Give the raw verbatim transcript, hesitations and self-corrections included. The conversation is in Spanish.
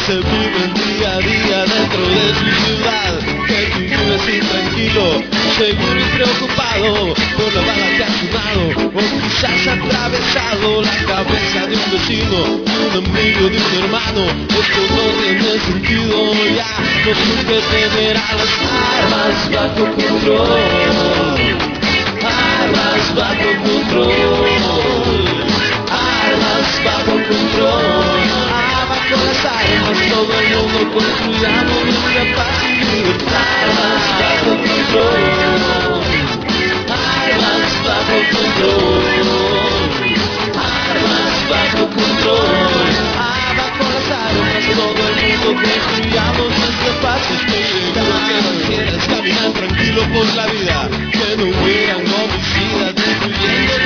se viven día a día dentro de su ciudad. Que tú vives intranquilo, seguro y preocupado por la bala que has fumado, o quizás atravesado la cabeza de un vecino, de un amigo, de un hermano. Esto no tiene sentido ya, no sé qué tener a las armas bajo control, armas bajo control, armas bajo control, abajo las armas, todo el mundo construyamos nuestra paz y libertad. Armas bajo control, armas bajo control, armas bajo control, abajo las armas, todo el mundo construyamos nuestra paz. Estoy seguro que no quieras caminar tranquilo por la vida, que no hubieran homicidas destruyendo